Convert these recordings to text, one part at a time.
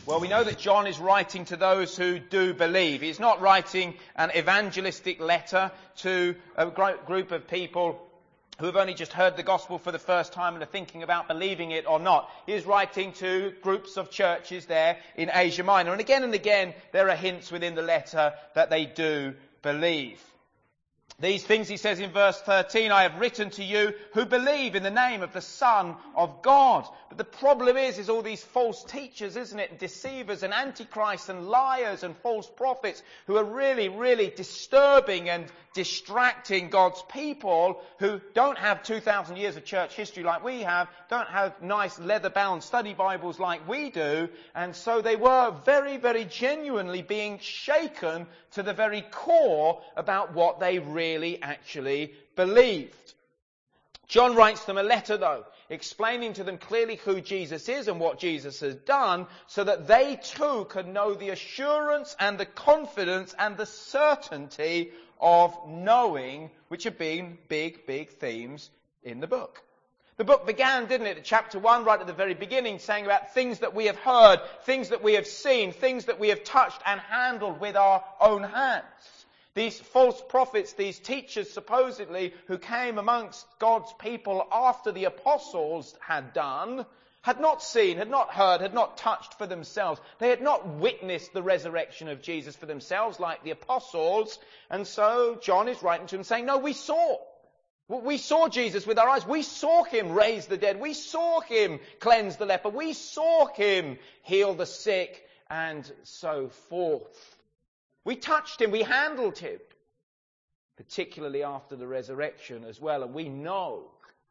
Well, we know that John is writing to those who do believe. He's not writing an evangelistic letter to a group of people who have only just heard the gospel for the first time and are thinking about believing it or not. He is writing to groups of churches there in Asia Minor. And again, there are hints within the letter that they do believe. These things, he says in verse 13, I have written to you who believe in the name of the Son of God. But the problem is all these false teachers, isn't it? Deceivers and antichrists and liars and false prophets who are really, really disturbing and distracting God's people who don't have 2,000 years of church history like we have, don't have nice leather-bound study Bibles like we do. And so they were very, very genuinely being shaken to the very core about what they really actually believed. John writes them a letter, though, explaining to them clearly who Jesus is and what Jesus has done, so that they too can know the assurance and the confidence and the certainty of knowing, which have been big, big themes in the book. The book began, didn't it, at chapter 1, right at the very beginning, saying about things that we have heard, things that we have seen, things that we have touched and handled with our own hands. These false prophets, these teachers supposedly, who came amongst God's people after the apostles had done, had not seen, had not heard, had not touched for themselves. They had not witnessed the resurrection of Jesus for themselves like the apostles. And so John is writing to them saying, no, we saw. We saw Jesus with our eyes. We saw him raise the dead. We saw him cleanse the leper. We saw him heal the sick and so forth. We touched him. We handled him, particularly after the resurrection as well. And we know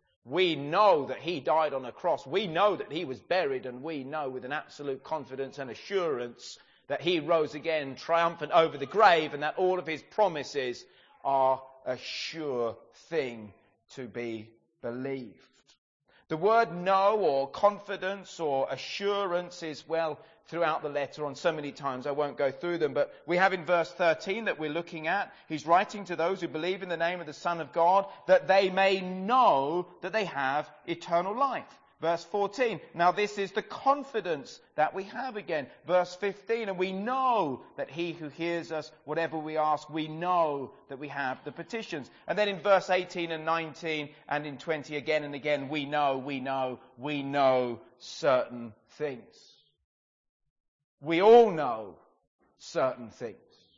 that he died on a cross. We know that he was buried, and we know with an absolute confidence and assurance that he rose again triumphant over the grave, and that all of his promises are a sure thing to be believed. The word know or confidence or assurance is, well, throughout the letter on so many times. I won't go through them, but we have in verse 13 that we're looking at, he's writing to those who believe in the name of the Son of God, that they may know that they have eternal life. Verse 14, now this is the confidence that we have again. Verse 15, and we know that he who hears us, whatever we ask, we know that we have the petitions. And then in verse 18 and 19 and in 20 again and again, we know certain things. We all know certain things.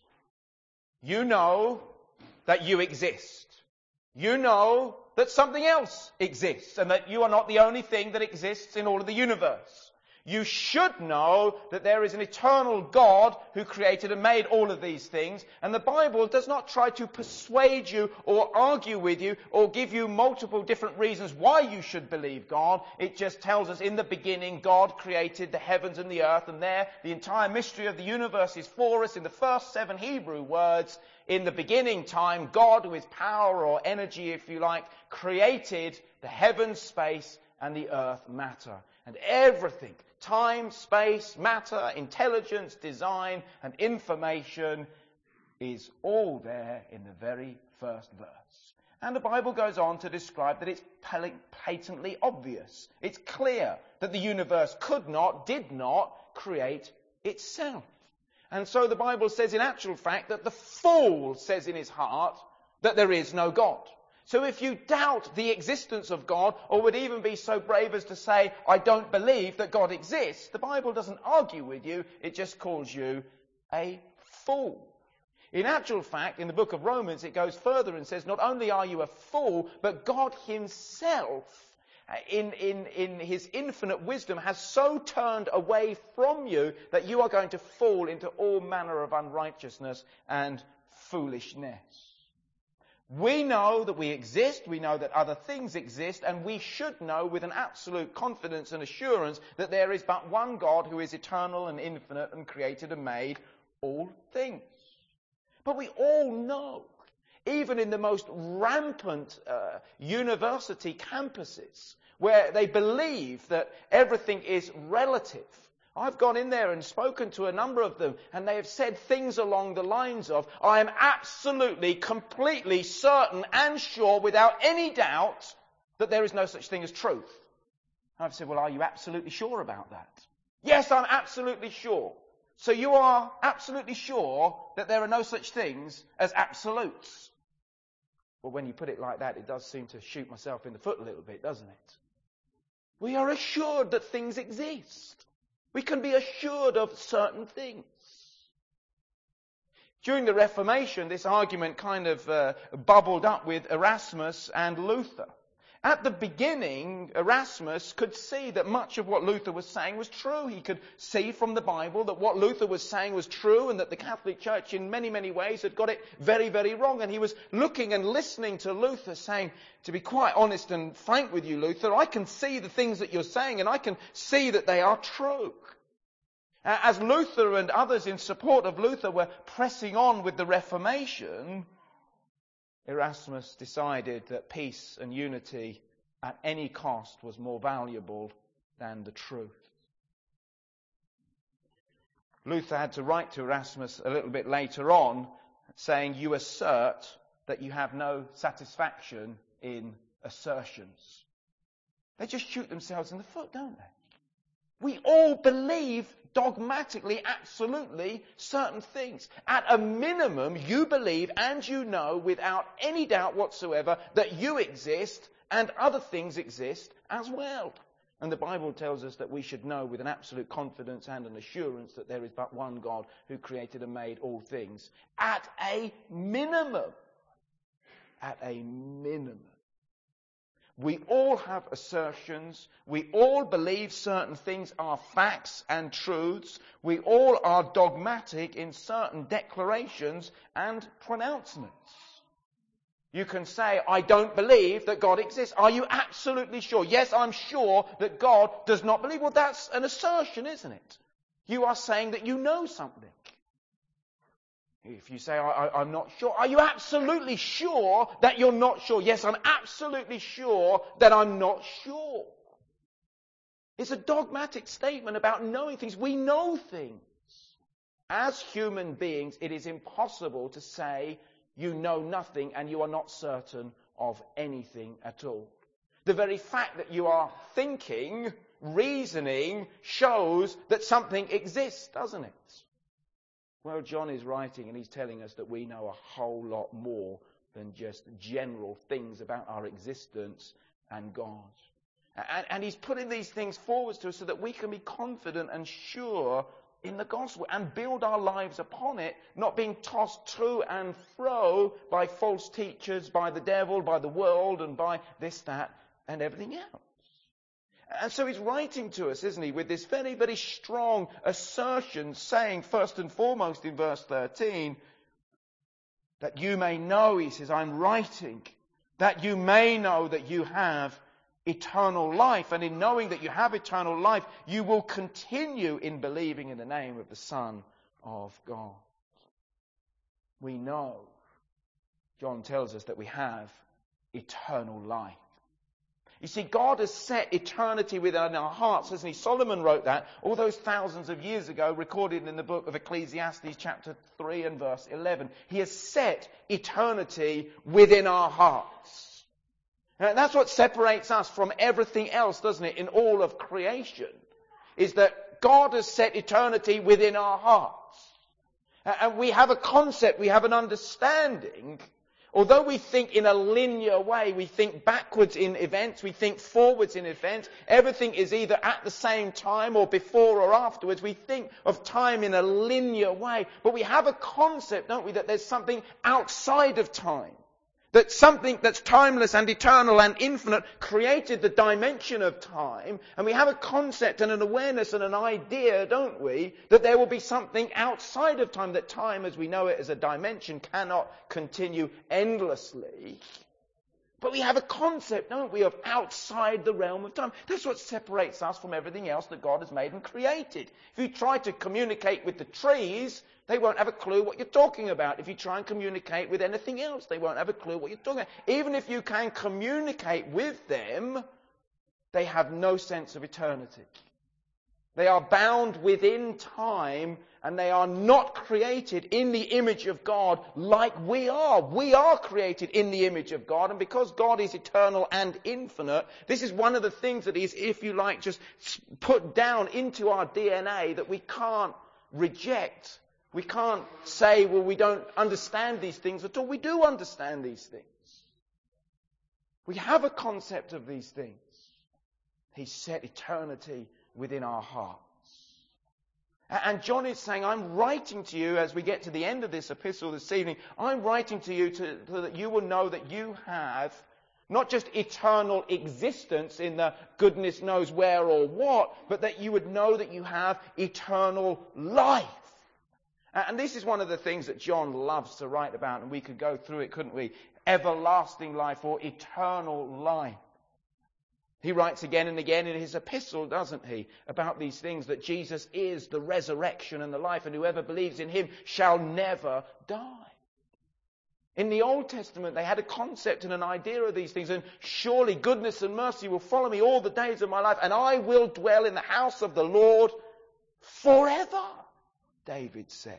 You know that you exist. You know that something else exists and that you are not the only thing that exists in all of the universe. You should know that there is an eternal God who created and made all of these things. And the Bible does not try to persuade you or argue with you or give you multiple different reasons why you should believe God. It just tells us in the beginning God created the heavens and the earth, and there the entire mystery of the universe is for us in the first 7 Hebrew words. In the beginning time, God, who is power or energy, if you like, created the heavens, space, and the earth, matter. And everything, time, space, matter, intelligence, design, and information is all there in the very first verse. And the Bible goes on to describe that it's patently obvious. It's clear that the universe did not create itself. And so the Bible says in actual fact that the fool says in his heart that there is no God. So if you doubt the existence of God, or would even be so brave as to say, I don't believe that God exists, the Bible doesn't argue with you, it just calls you a fool. In actual fact, in the book of Romans, it goes further and says, not only are you a fool, but God himself, in his infinite wisdom, has so turned away from you that you are going to fall into all manner of unrighteousness and foolishness. We know that we exist, we know that other things exist, and we should know with an absolute confidence and assurance that there is but one God who is eternal and infinite and created and made all things. But we all know, even in the most rampant university campuses, where they believe that everything is relative. I've gone in there and spoken to a number of them, and they have said things along the lines of, I am absolutely, completely certain and sure, without any doubt, that there is no such thing as truth. And I've said, well, are you absolutely sure about that? Yes, I'm absolutely sure. So you are absolutely sure that there are no such things as absolutes. Well, when you put it like that, it does seem to shoot myself in the foot a little bit, doesn't it? We are assured that things exist. We can be assured of certain things. During the Reformation, this argument kind of bubbled up with Erasmus and Luther. At the beginning, Erasmus could see that much of what Luther was saying was true. He could see from the Bible that what Luther was saying was true and that the Catholic Church in many, many ways had got it very, very wrong. And he was looking and listening to Luther saying, to be quite honest and frank with you, Luther, I can see the things that you're saying and I can see that they are true. As Luther and others in support of Luther were pressing on with the Reformation, Erasmus decided that peace and unity at any cost was more valuable than the truth. Luther had to write to Erasmus a little bit later on, saying, you assert that you have no satisfaction in assertions. They just shoot themselves in the foot, don't they? We all believe dogmatically, absolutely, certain things. At a minimum, you believe and you know without any doubt whatsoever that you exist and other things exist as well. And the Bible tells us that we should know with an absolute confidence and an assurance that there is but one God who created and made all things. At a minimum. At a minimum. We all have assertions. We all believe certain things are facts and truths. We all are dogmatic in certain declarations and pronouncements. You can say, I don't believe that God exists. Are you absolutely sure? Yes, I'm sure that God does not believe. Well, that's an assertion, isn't it? You are saying that you know something. If you say, I'm not sure, are you absolutely sure that you're not sure? Yes, I'm absolutely sure that I'm not sure. It's a dogmatic statement about knowing things. We know things. As human beings, it is impossible to say you know nothing and you are not certain of anything at all. The very fact that you are thinking, reasoning, shows that something exists, doesn't it? Well, John is writing and he's telling us that we know a whole lot more than just general things about our existence and God. And he's putting these things forward to us so that we can be confident and sure in the gospel and build our lives upon it, not being tossed to and fro by false teachers, by the devil, by the world, and by this, that, and everything else. And so he's writing to us, isn't he, with this very, very strong assertion, saying first and foremost in verse 13, that you may know, he says, I'm writing, that you may know that you have eternal life. And in knowing that you have eternal life, you will continue in believing in the name of the Son of God. We know, John tells us, that we have eternal life. You see, God has set eternity within our hearts, hasn't he? Solomon wrote that all those thousands of years ago, recorded in the book of Ecclesiastes chapter 3 and verse 11. He has set eternity within our hearts. And that's what separates us from everything else, doesn't it, in all of creation, is that God has set eternity within our hearts. And we have a concept, we have an understanding. Although we think in a linear way, we think backwards in events, we think forwards in events, everything is either at the same time or before or afterwards. We think of time in a linear way. But we have a concept, don't we, that there's something outside of time. That something that's timeless and eternal and infinite created the dimension of time. And we have a concept and an awareness and an idea, don't we, that there will be something outside of time, that time as we know it as a dimension cannot continue endlessly. But we have a concept, don't we, of outside the realm of time. That's what separates us from everything else that God has made and created. If you try to communicate with the trees, they won't have a clue what you're talking about. If you try and communicate with anything else, they won't have a clue what you're talking about. Even if you can communicate with them, they have no sense of eternity. They are bound within time, and they are not created in the image of God like we are. We are created in the image of God, and because God is eternal and infinite, this is one of the things that is, if you like, just put down into our DNA that we can't reject. We can't say, well, we don't understand these things at all. We do understand these things. We have a concept of these things. He set eternity within our hearts. And John is saying, I'm writing to you as we get to the end of this epistle this evening, I'm writing to you so that you will know that you have not just eternal existence in the goodness knows where or what, but that you would know that you have eternal life. And this is one of the things that John loves to write about, and we could go through it, couldn't we? Everlasting life or eternal life. He writes again and again in his epistle, doesn't he, about these things, that Jesus is the resurrection and the life, and whoever believes in him shall never die. In the Old Testament, they had a concept and an idea of these things, and surely goodness and mercy will follow me all the days of my life, and I will dwell in the house of the Lord forever, David said.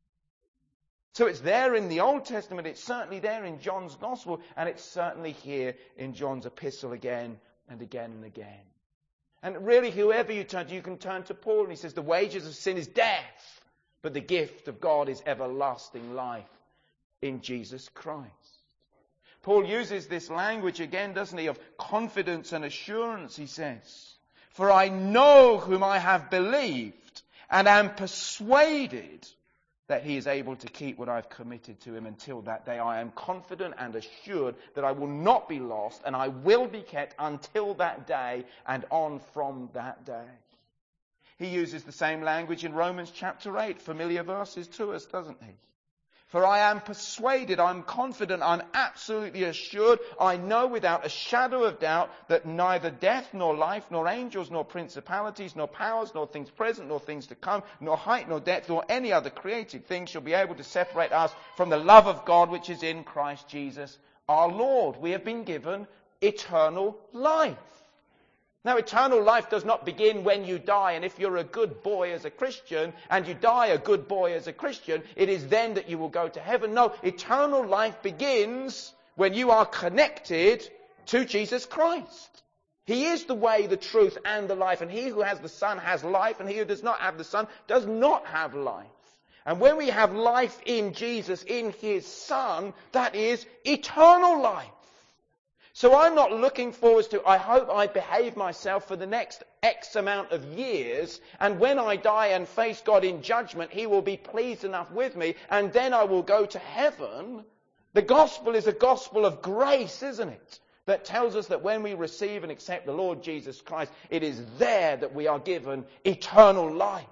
So it's there in the Old Testament, it's certainly there in John's Gospel, and it's certainly here in John's epistle again and again and again. And really, whoever you turn to, you can turn to Paul, and he says the wages of sin is death, but the gift of God is everlasting life in Jesus Christ. Paul uses this language again, doesn't he, of confidence and assurance, he says. For I know whom I have believed, and am persuaded that he is able to keep what I've committed to him until that day. I am confident and assured that I will not be lost, and I will be kept until that day and on from that day. He uses the same language in Romans chapter 8, familiar verses to us, doesn't he? For I am persuaded, I'm confident, I'm absolutely assured, I know without a shadow of doubt that neither death nor life, nor angels, nor principalities, nor powers, nor things present, nor things to come, nor height, nor depth, nor any other created thing shall be able to separate us from the love of God which is in Christ Jesus our Lord. We have been given eternal life. Now, eternal life does not begin when you die, and if you're a good boy as a Christian, and you die a good boy as a Christian, it is then that you will go to heaven. No, eternal life begins when you are connected to Jesus Christ. He is the way, the truth, and the life, and he who has the Son has life, and he who does not have the Son does not have life. And when we have life in Jesus, in his Son, that is eternal life. So I'm not looking forward to, I hope I behave myself for the next X amount of years, and when I die and face God in judgment, he will be pleased enough with me, and then I will go to heaven. The gospel is a gospel of grace, isn't it? That tells us that when we receive and accept the Lord Jesus Christ, it is there that we are given eternal life.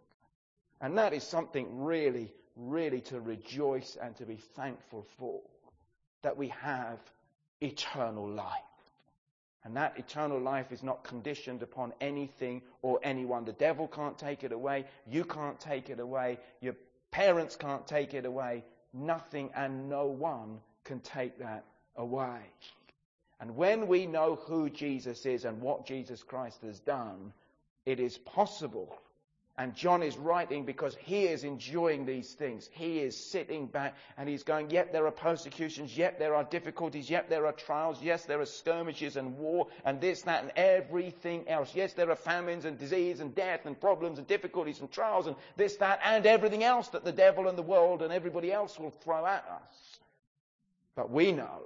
And that is something really, really to rejoice and to be thankful for, that we have eternal life. And that eternal life is not conditioned upon anything or anyone. The devil can't take it away. You can't take it away. Your parents can't take it away. Nothing and no one can take that away. And when we know who Jesus is and what Jesus Christ has done, it is possible. And John is writing because he is enjoying these things. He is sitting back and he's going, yet there are persecutions, yet there are difficulties, yet there are trials, yes, there are skirmishes and war and this, that and everything else. Yes, there are famines and disease and death and problems and difficulties and trials and this, that and everything else that the devil and the world and everybody else will throw at us. But we know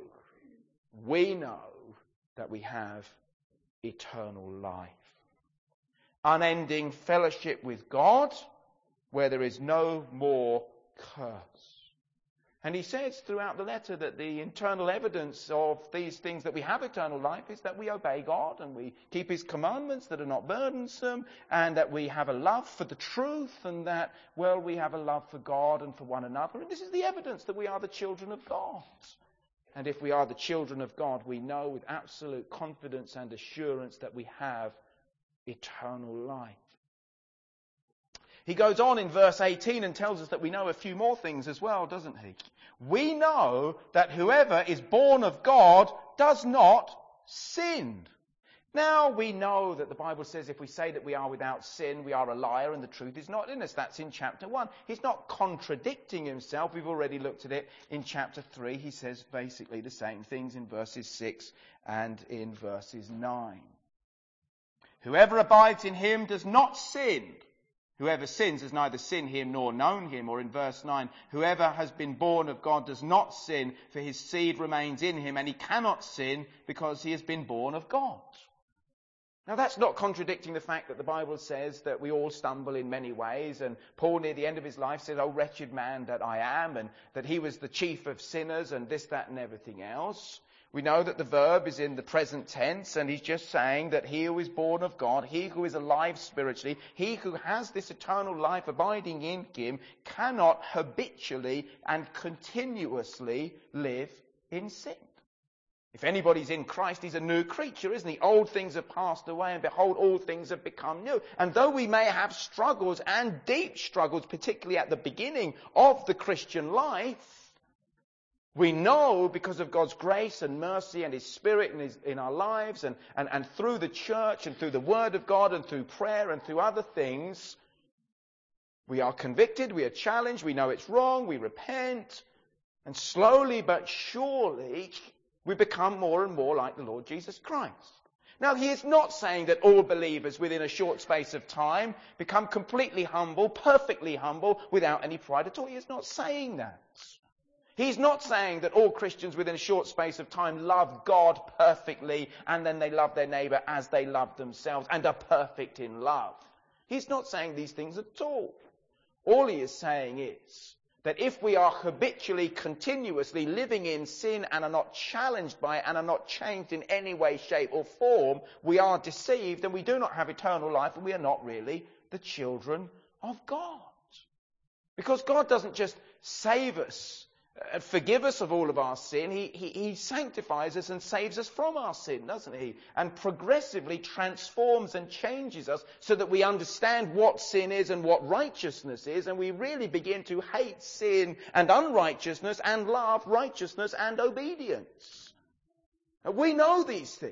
that we have eternal life. Unending fellowship with God, where there is no more curse. And he says throughout the letter that the internal evidence of these things that we have eternal life is that we obey God and we keep his commandments that are not burdensome, and that we have a love for the truth, and that, well, we have a love for God and for one another. And this is the evidence that we are the children of God. And if we are the children of God, we know with absolute confidence and assurance that we have eternal life. He goes on in verse 18 and tells us that we know a few more things as well, doesn't he? We know that whoever is born of God does not sin, Now we know that the Bible says if we say that we are without sin, we are a liar and the truth is not in us. That's in chapter 1. He's not contradicting himself. We've already looked at it in chapter 3. He says basically the same things in verses 6 and in verses 9. Whoever abides in him does not sin. Whoever sins has neither seen him nor known him. Or in verse 9, whoever has been born of God does not sin, for his seed remains in him, and he cannot sin because he has been born of God. Now that's not contradicting the fact that the Bible says that we all stumble in many ways, and Paul near the end of his life says, "Oh wretched man that I am," and that he was the chief of sinners and this, that and everything else. We know that the verb is in the present tense, and he's just saying that he who is born of God, he who is alive spiritually, he who has this eternal life abiding in him, cannot habitually and continuously live in sin. If anybody's in Christ, he's a new creature, isn't he? Old things have passed away, and behold, all things have become new. And though we may have struggles, and deep struggles, particularly at the beginning of the Christian life, we know because of God's grace and mercy and his Spirit in our lives, and through the church and through the Word of God and through prayer and through other things, we are convicted, we are challenged, we know it's wrong, we repent, and slowly but surely we become more and more like the Lord Jesus Christ. Now, he is not saying that all believers within a short space of time become completely humble, perfectly humble, without any pride at all. He is not saying that. He's not saying that all Christians within a short space of time love God perfectly and then they love their neighbour as they love themselves and are perfect in love. He's not saying these things at all. All he is saying is that if we are habitually, continuously living in sin and are not challenged by it and are not changed in any way, shape or form, we are deceived and we do not have eternal life and we are not really the children of God. Because God doesn't just save us and forgive us of all of our sin. He sanctifies us and saves us from our sin, doesn't he? And progressively transforms and changes us so that we understand what sin is and what righteousness is, and we really begin to hate sin and unrighteousness and love righteousness and obedience. And we know these things.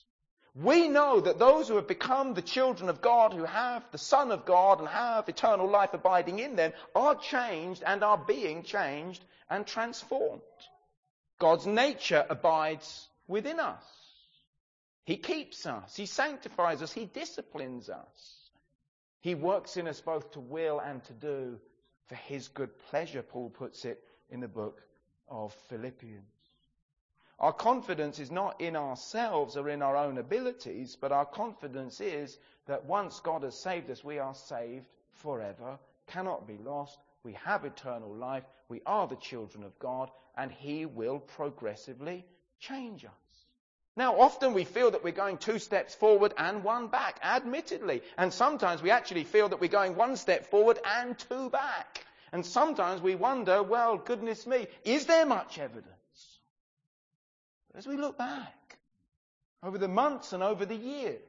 We know that those who have become the children of God, who have the Son of God and have eternal life abiding in them, are changed and are being changed and transformed. God's nature abides within us. He keeps us. He sanctifies us. He disciplines us. He works in us both to will and to do for his good pleasure, Paul puts it in the book of Philippians. Our confidence is not in ourselves or in our own abilities, but our confidence is that once God has saved us, we are saved forever, cannot be lost. We have eternal life. We are the children of God, and he will progressively change us. Now, often we feel that we're going 2 steps forward and 1 back, admittedly. And sometimes we actually feel that we're going 1 step forward and 2 back. And sometimes we wonder, well, goodness me, is there much evidence? As we look back over the months and over the years,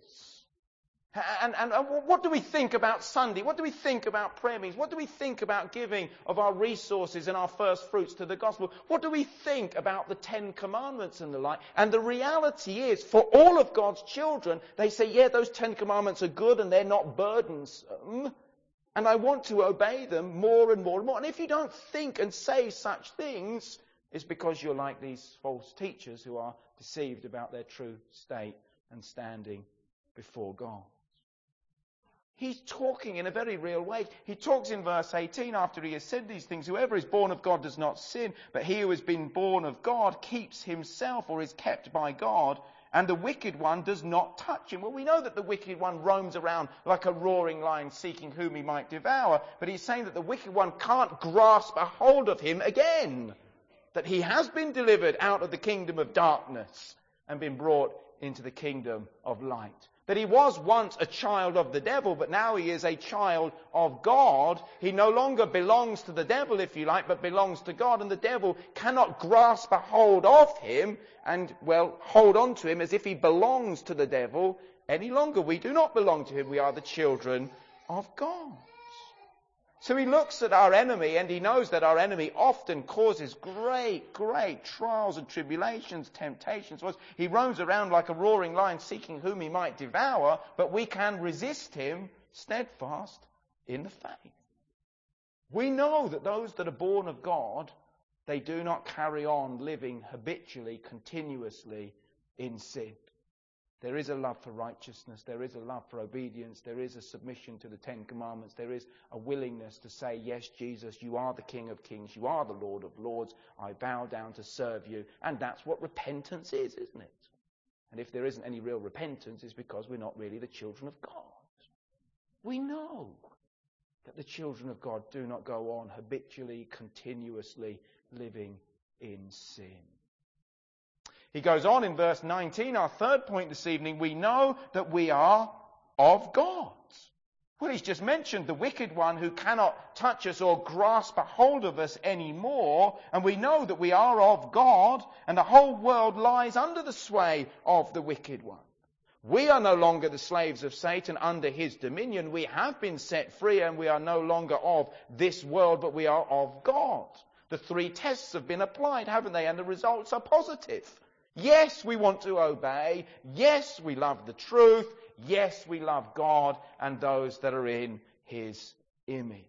and what do we think about Sunday? What do we think about prayer meetings? What do we think about giving of our resources and our first fruits to the gospel? What do we think about the 10 Commandments and the like? And the reality is, for all of God's children, they say, yeah, those 10 Commandments are good and they're not burdensome. And I want to obey them more and more and more. And if you don't think and say such things, it's because you're like these false teachers who are deceived about their true state and standing before God. He's talking in a very real way. He talks in verse 18 after he has said these things. Whoever is born of God does not sin, but he who has been born of God keeps himself or is kept by God, and the wicked one does not touch him. Well, we know that the wicked one roams around like a roaring lion seeking whom he might devour, but he's saying that the wicked one can't grasp a hold of him again. That he has been delivered out of the kingdom of darkness and been brought into the kingdom of light. That he was once a child of the devil, but now he is a child of God. He no longer belongs to the devil, if you like, but belongs to God. And the devil cannot grasp a hold of him and, well, hold on to him as if he belongs to the devil any longer. We do not belong to him. We are the children of God. So he looks at our enemy, and he knows that our enemy often causes great, great trials and tribulations, temptations. He roams around like a roaring lion seeking whom he might devour, but we can resist him steadfast in the faith. We know that those that are born of God, they do not carry on living habitually, continuously in sin. There is a love for righteousness. There is a love for obedience. There is a submission to the Ten Commandments. There is a willingness to say, yes, Jesus, you are the King of Kings. You are the Lord of Lords. I bow down to serve you. And that's what repentance is, isn't it? And if there isn't any real repentance, it's because we're not really the children of God. We know that the children of God do not go on habitually, continuously living in sin. He goes on in verse 19, our third point this evening, we know that we are of God. Well, he's just mentioned the wicked one who cannot touch us or grasp a hold of us anymore, and we know that we are of God, and the whole world lies under the sway of the wicked one. We are no longer the slaves of Satan under his dominion. We have been set free, and we are no longer of this world, but we are of God. The three tests have been applied, haven't they? And the results are positive. Yes, we want to obey. Yes, we love the truth. Yes, we love God and those that are in his image.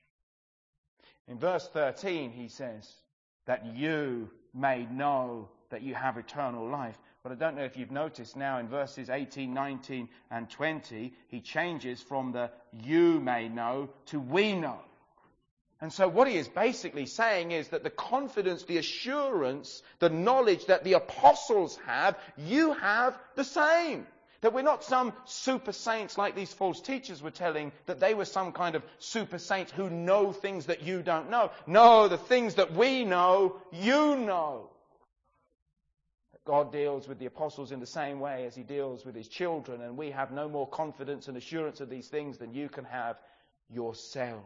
In verse 13, he says that you may know that you have eternal life. But I don't know if you've noticed now in verses 18, 19 and 20, he changes from the you may know to we know. And so what he is basically saying is that the confidence, the assurance, the knowledge that the apostles have, you have the same. That we're not some super saints like these false teachers were telling, that they were some kind of super saints who know things that you don't know. No, the things that we know, you know. God deals with the apostles in the same way as he deals with his children, and we have no more confidence and assurance of these things than you can have yourselves.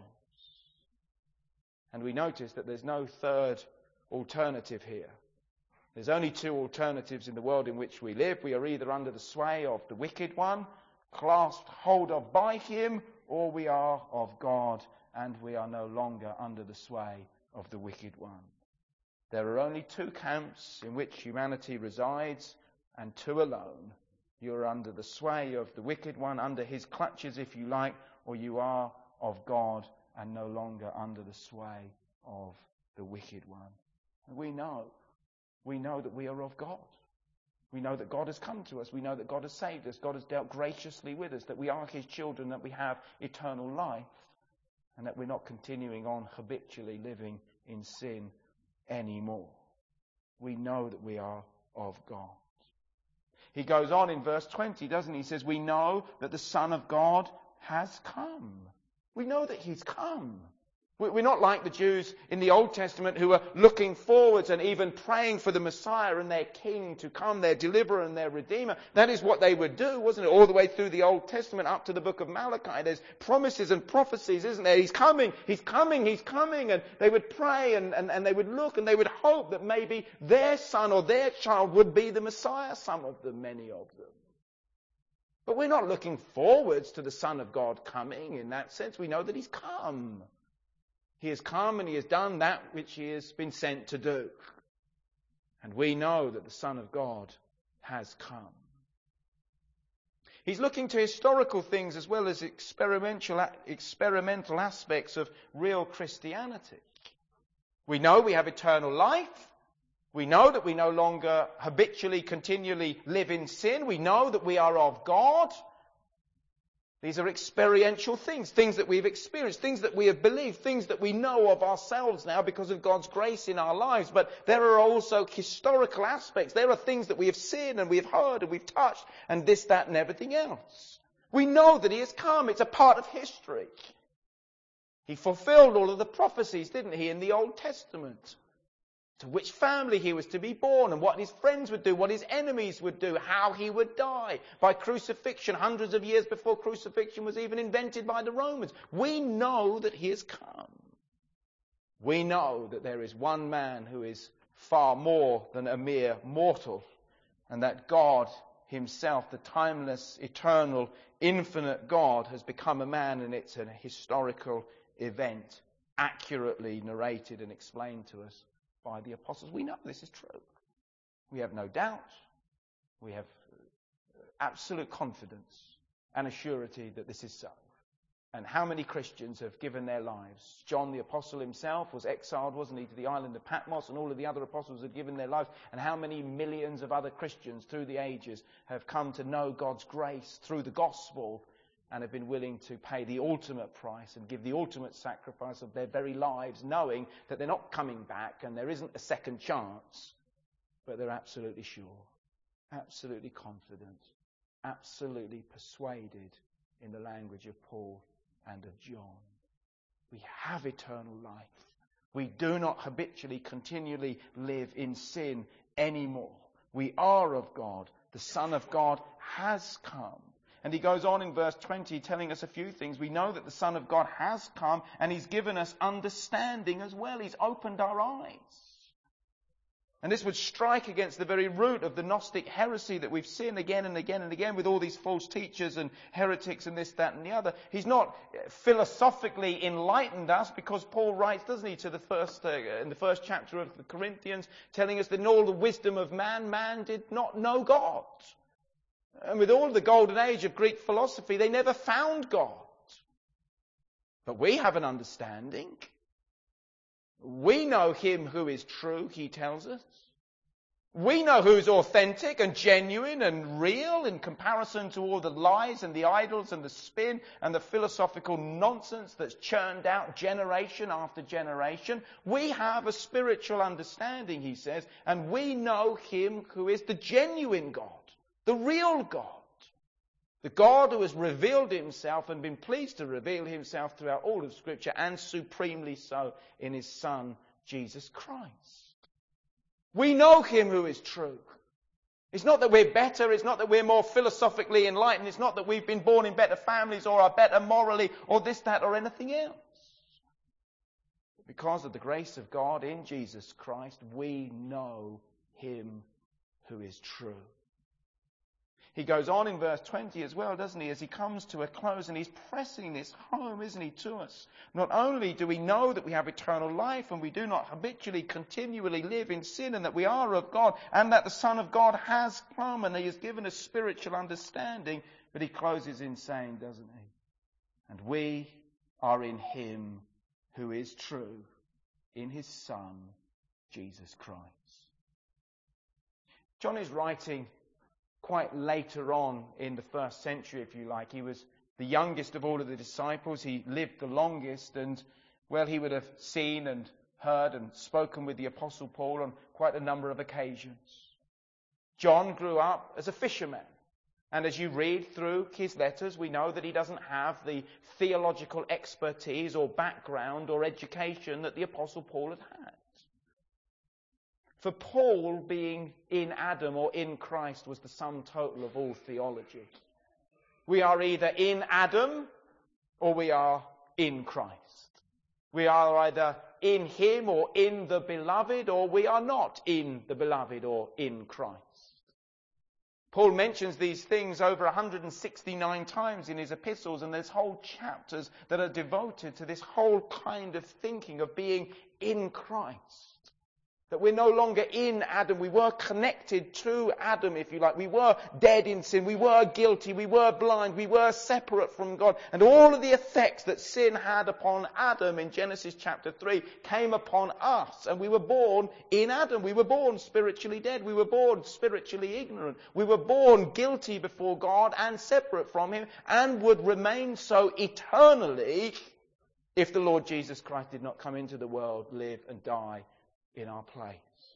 And we notice that there's no third alternative here. There's only two alternatives in the world in which we live. We are either under the sway of the wicked one, clasped hold of by him, or we are of God, and we are no longer under the sway of the wicked one. There are only two camps in which humanity resides, and two alone. You are under the sway of the wicked one, under his clutches, if you like, or you are of God and no longer under the sway of the wicked one. And we know that we are of God. We know that God has come to us. We know that God has saved us. God has dealt graciously with us, that we are his children, that we have eternal life, and that we're not continuing on habitually living in sin anymore. We know that we are of God. He goes on in verse 20, doesn't he? He says, we know that the Son of God has come. We know that he's come. We're not like the Jews in the Old Testament who are looking forwards and even praying for the Messiah and their King to come, their deliverer and their Redeemer. That is what they would do, wasn't it? All the way through the Old Testament up to the book of Malachi. There's promises and prophecies, isn't there? He's coming, he's coming, he's coming. And they would pray and they would look and they would hope that maybe their son or their child would be the Messiah, some of them, many of them. But we're not looking forwards to the Son of God coming in that sense. We know that he's come. He has come and he has done that which he has been sent to do. And we know that the Son of God has come. He's looking to historical things as well as experimental aspects of real Christianity. We know we have eternal life. We know that we no longer habitually, continually live in sin. We know that we are of God. These are experiential things that we've experienced, things that we have believed, things that we know of ourselves now because of God's grace in our lives. But there are also historical aspects. There are things that we have seen and we have heard and we've touched and this, that and everything else. We know that he has come. It's a part of history. He fulfilled all of the prophecies, didn't he, in the Old Testament? To which family he was to be born and what his friends would do, what his enemies would do, how he would die by crucifixion hundreds of years before crucifixion was even invented by the Romans. We know that he has come. We know that there is one man who is far more than a mere mortal and that God himself, the timeless, eternal, infinite God, has become a man, and it's a historical event, accurately narrated and explained to us by the apostles. We know this is true. We have no doubt. We have absolute confidence and a surety that this is so. And how many Christians have given their lives? John the Apostle himself was exiled, wasn't he, to the island of Patmos, and all of the other apostles had given their lives. And how many millions of other Christians through the ages have come to know God's grace through the gospel and have been willing to pay the ultimate price and give the ultimate sacrifice of their very lives, knowing that they're not coming back and there isn't a second chance, but they're absolutely sure, absolutely confident, absolutely persuaded, in the language of Paul and of John. We have eternal life. We do not habitually, continually live in sin anymore. We are of God. The Son of God has come. And he goes on in verse 20 telling us a few things. We know that the Son of God has come and he's given us understanding as well. He's opened our eyes. And this would strike against the very root of the Gnostic heresy that we've seen again and again and again with all these false teachers and heretics and this, that and the other. He's not philosophically enlightened us, because Paul writes, doesn't he, to the in the first chapter of the Corinthians, telling us that in all the wisdom of man did not know God. And with all the golden age of Greek philosophy, they never found God. But we have an understanding. We know him who is true, he tells us. We know who's authentic and genuine and real in comparison to all the lies and the idols and the spin and the philosophical nonsense that's churned out generation after generation. We have a spiritual understanding, he says, and we know him who is the genuine God, the real God. The God who has revealed himself and been pleased to reveal himself throughout all of Scripture, and supremely so in his Son, Jesus Christ. We know him who is true. It's not that we're better, it's not that we're more philosophically enlightened, it's not that we've been born in better families or are better morally or this, that or anything else. Because of the grace of God in Jesus Christ, we know him who is true. He goes on in verse 20 as well, doesn't he, as he comes to a close, and he's pressing this home, isn't he, to us. Not only do we know that we have eternal life and we do not habitually, continually live in sin, and that we are of God, and that the Son of God has come and he has given us spiritual understanding, but he closes in saying, doesn't he, and we are in him who is true, in his Son, Jesus Christ. John is writing quite later on in the first century, if you like. He was the youngest of all of the disciples. He lived the longest, and, well, he would have seen and heard and spoken with the Apostle Paul on quite a number of occasions. John grew up as a fisherman, and as you read through his letters, we know that he doesn't have the theological expertise or background or education that the Apostle Paul had had. For Paul, being in Adam or in Christ was the sum total of all theology. We are either in Adam or we are in Christ. We are either in him or in the beloved, or we are not in the beloved or in Christ. Paul mentions these things over 169 times in his epistles, and there's whole chapters that are devoted to this whole kind of thinking of being in Christ. That we're no longer in Adam. We were connected to Adam, if you like. We were dead in sin. We were guilty. We were blind. We were separate from God. And all of the effects that sin had upon Adam in Genesis chapter 3 came upon us. And we were born in Adam. We were born spiritually dead. We were born spiritually ignorant. We were born guilty before God and separate from him, and would remain so eternally if the Lord Jesus Christ did not come into the world, live and die in our place.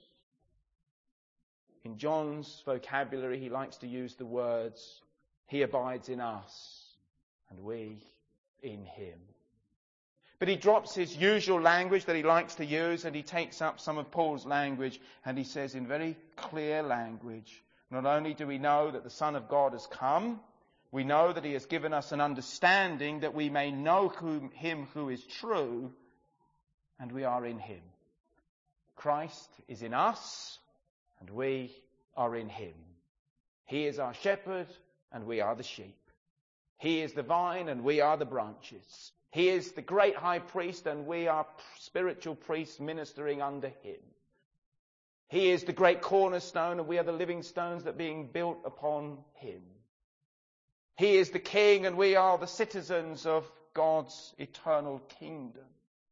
In John's vocabulary, he likes to use the words, he abides in us and we in him. But he drops his usual language that he likes to use, and he takes up some of Paul's language, and he says in very clear language, not only do we know that the Son of God has come, we know that he has given us an understanding that we may know him who is true, and we are in him. Christ is in us, and we are in him. He is our shepherd and we are the sheep. He is the vine and we are the branches. He is the great high priest and we are spiritual priests ministering under him. He is the great cornerstone and we are the living stones that are being built upon him. He is the king and we are the citizens of God's eternal kingdom.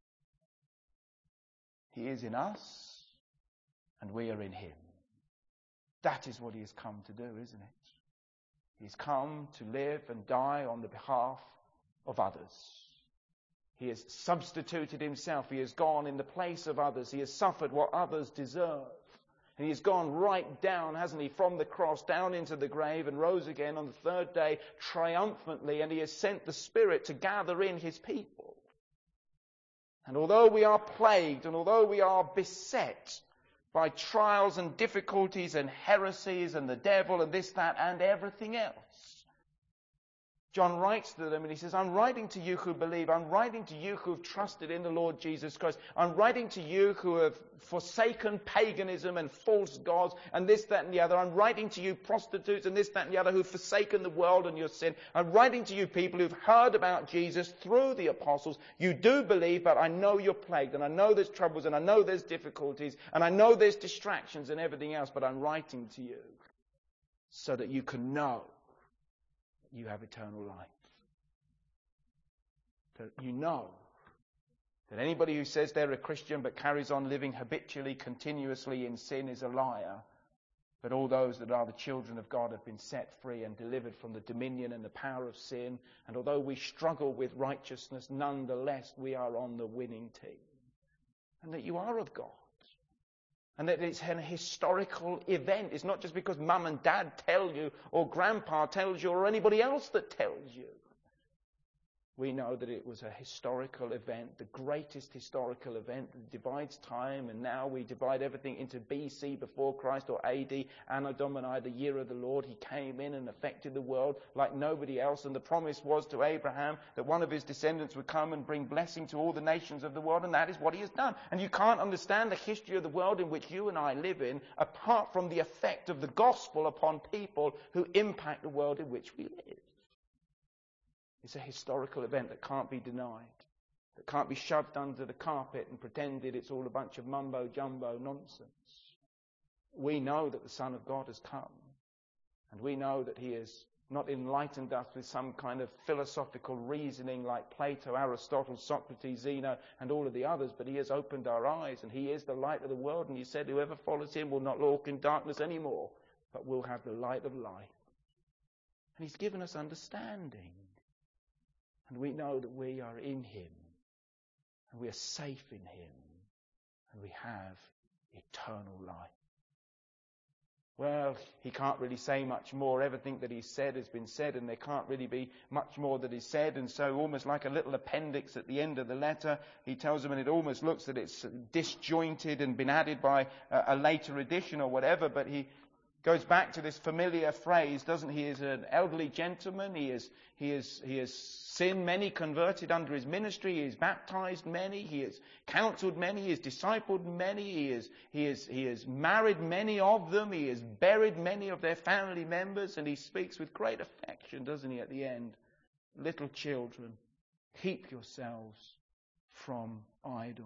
He is in us and we are in him. That is what he has come to do, isn't it? He's come to live and die on the behalf of others. He has substituted himself. He has gone in the place of others. He has suffered what others deserve. And he has gone right down, hasn't he, from the cross down into the grave and rose again on the third day triumphantly. And he has sent the Spirit to gather in his people. And although we are plagued and although we are beset by trials and difficulties and heresies and the devil and this, that and everything else, John writes to them and he says, I'm writing to you who believe. I'm writing to you who have trusted in the Lord Jesus Christ. I'm writing to you who have forsaken paganism and false gods and this, that and the other. I'm writing to you prostitutes and this, that and the other who've forsaken the world and your sin. I'm writing to you people who've heard about Jesus through the apostles. You do believe, but I know you're plagued and I know there's troubles and I know there's difficulties and I know there's distractions and everything else, but I'm writing to you so that you can know you have eternal life. That you know that anybody who says they're a Christian but carries on living habitually, continuously in sin is a liar. But all those that are the children of God have been set free and delivered from the dominion and the power of sin. And although we struggle with righteousness, nonetheless we are on the winning team. And that you are of God. And that it's an historical event. It's not just because mum and dad tell you, or grandpa tells you, or anybody else that tells you. We know that it was a historical event, the greatest historical event that divides time, and now we divide everything into BC, before Christ, or AD, Anno Domini, the year of the Lord. He came in and affected the world like nobody else, and the promise was to Abraham that one of his descendants would come and bring blessing to all the nations of the world, and that is what he has done. And you can't understand the history of the world in which you and I live in apart from the effect of the gospel upon people who impact the world in which we live. It's a historical event that can't be denied, that can't be shoved under the carpet and pretended it's all a bunch of mumbo-jumbo nonsense. We know that the Son of God has come, and we know that he has not enlightened us with some kind of philosophical reasoning like Plato, Aristotle, Socrates, Zeno, and all of the others, but he has opened our eyes, and he is the light of the world, and he said whoever follows him will not walk in darkness anymore, but will have the light of life. And he's given us understanding. And we know that we are in him, and we are safe in him, and we have eternal life. Well, he can't really say much more. Everything that he said has been said, and there can't really be much more that is said. And so almost like a little appendix at the end of the letter, he tells them, and it almost looks that it's disjointed and been added by a later edition or whatever, but he goes back to this familiar phrase, doesn't he? He is an elderly gentleman. He has sinned many, converted under his ministry. He has baptized many. He has counseled many. He has discipled many. He has married many of them. He has buried many of their family members. And he speaks with great affection, doesn't he, at the end? Little children, keep yourselves from idols.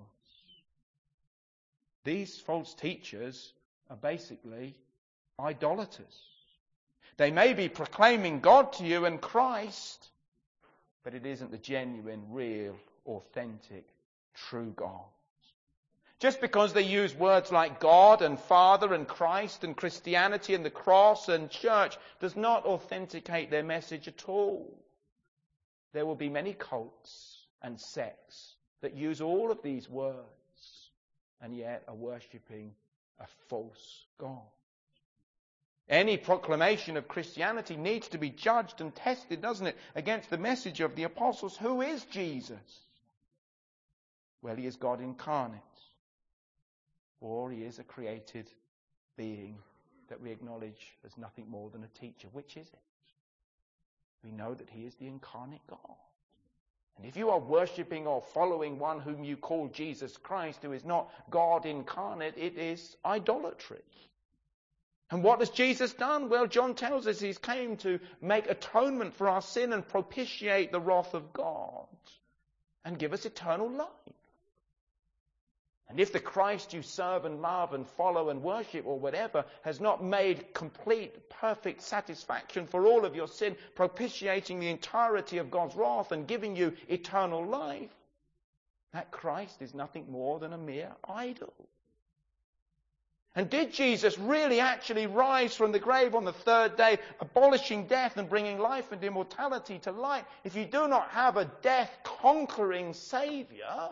These false teachers are basically idolaters. They may be proclaiming God to you and Christ, but it isn't the genuine, real, authentic, true God. Just because they use words like God and Father and Christ and Christianity and the cross and church does not authenticate their message at all. There will be many cults and sects that use all of these words and yet are worshipping a false God. Any proclamation of Christianity needs to be judged and tested, doesn't it, against the message of the apostles. Who is Jesus? Well, he is God incarnate. Or he is a created being that we acknowledge as nothing more than a teacher. Which is it? We know that he is the incarnate God. And if you are worshipping or following one whom you call Jesus Christ, who is not God incarnate, it is idolatry. And what has Jesus done? Well, John tells us he's came to make atonement for our sin and propitiate the wrath of God and give us eternal life. And if the Christ you serve and love and follow and worship or whatever has not made complete, perfect satisfaction for all of your sin, propitiating the entirety of God's wrath and giving you eternal life, that Christ is nothing more than a mere idol. And did Jesus really actually rise from the grave on the third day, abolishing death and bringing life and immortality to light? If you do not have a death-conquering Saviour,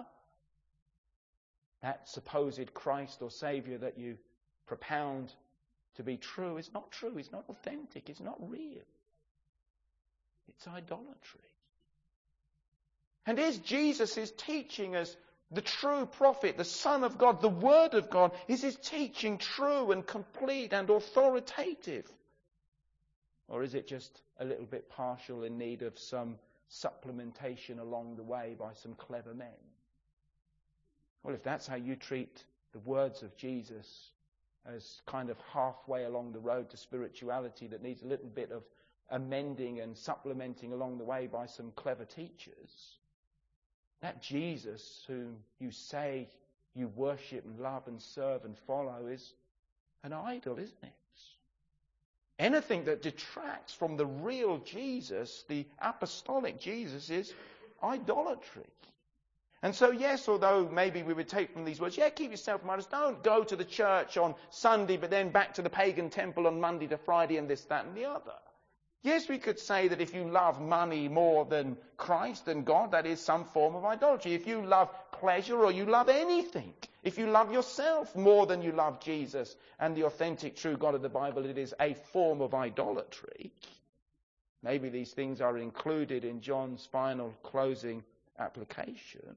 that supposed Christ or Saviour that you propound to be true is not true. It's not authentic. It's not real. It's idolatry. And is Jesus' teaching as the true prophet, the Son of God, the Word of God, is his teaching true and complete and authoritative? Or is it just a little bit partial in need of some supplementation along the way by some clever men? Well, if that's how you treat the words of Jesus as kind of halfway along the road to spirituality that needs a little bit of amending and supplementing along the way by some clever teachers, that Jesus whom you say you worship and love and serve and follow is an idol, isn't it? Anything that detracts from the real Jesus, the apostolic Jesus, is idolatry. And so, yes, although maybe we would take from these words, keep yourself from idols. Don't go to the church on Sunday, but then back to the pagan temple on Monday to Friday and this, that and the other. Yes, we could say that if you love money more than Christ and God, that is some form of idolatry. If you love pleasure or you love anything, if you love yourself more than you love Jesus and the authentic true God of the Bible, it is a form of idolatry. Maybe these things are included in John's final closing application.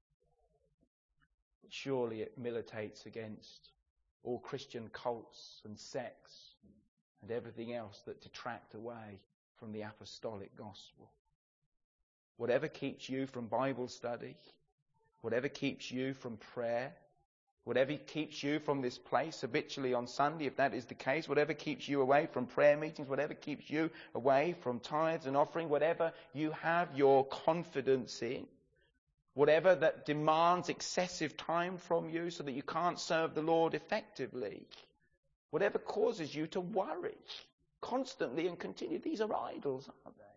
But surely it militates against all Christian cults and sects and everything else that detract away from the apostolic gospel. Whatever keeps you from Bible study, whatever keeps you from prayer, whatever keeps you from this place habitually on Sunday, if that is the case, whatever keeps you away from prayer meetings, whatever keeps you away from tithes and offering, whatever you have your confidence in, whatever that demands excessive time from you so that you can't serve the Lord effectively, whatever causes you to worry constantly and continue, these are idols, aren't they?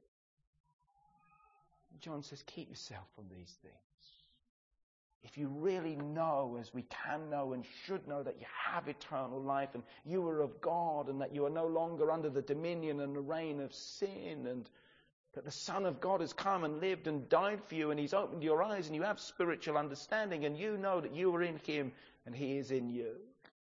John says, keep yourself from these things. If you really know, as we can know and should know, that you have eternal life and you are of God and that you are no longer under the dominion and the reign of sin, and that the Son of God has come and lived and died for you and he's opened your eyes and you have spiritual understanding and you know that you are in him and he is in you.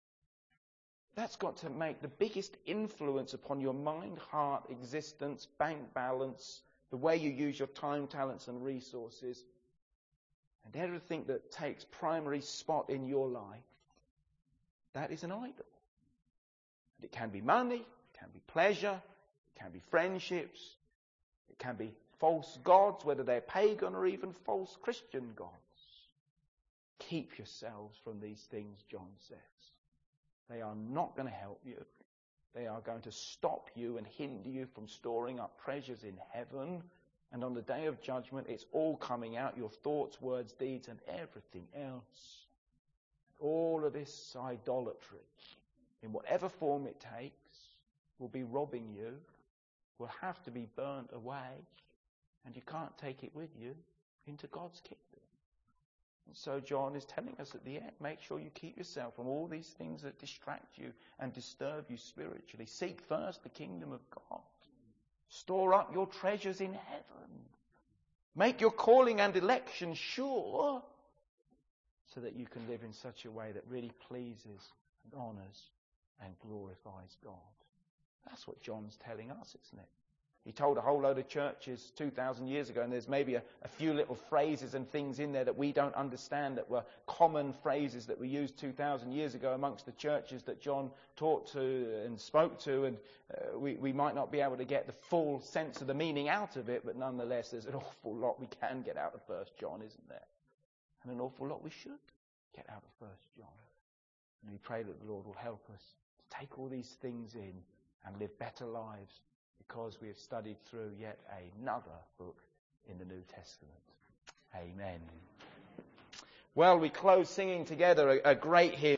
That's got to make the biggest influence upon your mind, heart, existence, bank balance, the way you use your time, talents and resources, and everything that takes primary spot in your life. That is an idol. And it can be money, it can be pleasure, it can be friendships, it can be false gods, whether they're pagan or even false Christian gods. Keep yourselves from these things, John says. They are not going to help you. They are going to stop you and hinder you from storing up treasures in heaven. And on the day of judgment, it's all coming out, your thoughts, words, deeds, and everything else. All of this idolatry, in whatever form it takes, will be robbing you, will have to be burnt away, and you can't take it with you into God's kingdom. And so John is telling us at the end, make sure you keep yourself from all these things that distract you and disturb you spiritually. Seek first the kingdom of God. Store up your treasures in heaven. Make your calling and election sure so that you can live in such a way that really pleases and honours and glorifies God. That's what John's telling us, isn't it? He told a whole load of churches 2,000 years ago, and there's maybe a few little phrases and things in there that we don't understand that were common phrases that were used 2,000 years ago amongst the churches that John taught to and spoke to, and we might not be able to get the full sense of the meaning out of it, but nonetheless there's an awful lot we can get out of 1 John, isn't there? And an awful lot we should get out of 1 John. And we pray that the Lord will help us to take all these things in and live better lives because we have studied through yet another book in the New Testament. Amen. Well, we close singing together a great hymn.